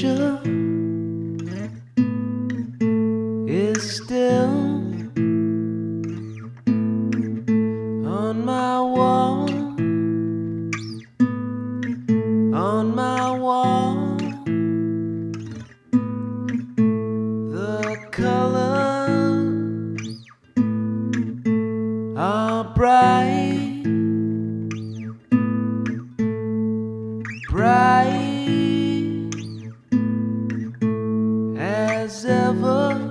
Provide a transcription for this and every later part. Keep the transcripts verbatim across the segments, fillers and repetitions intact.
picture is still on my wall, on my wall. The colors are bright, bright as ever.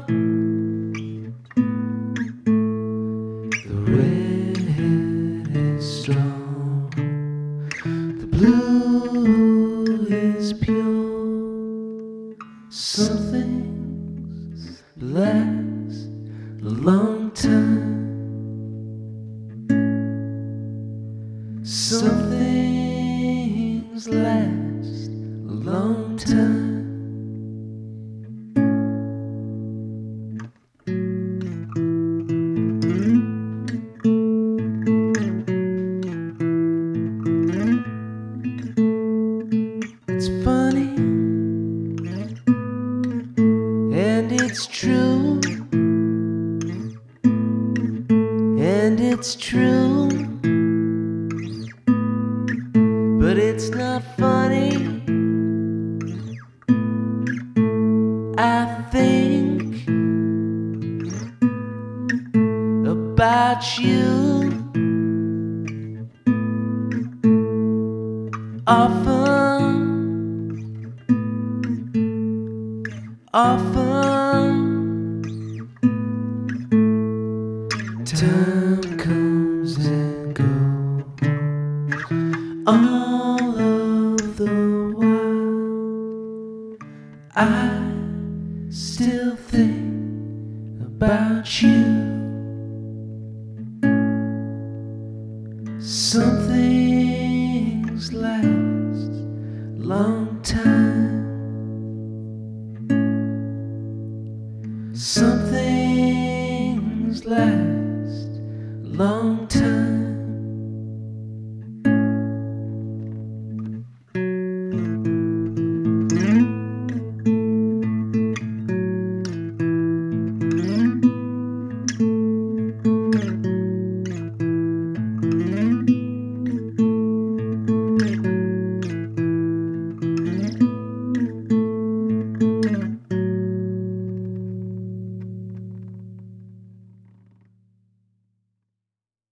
The red is strong, the blue is pure. Some things last a long time, some things last a long time. It's funny, and it's true, and it's true, but it's not funny. I think about you often, often. Time comes and goes, all of the while I still think about you. Some things last a long time, some things last a long time.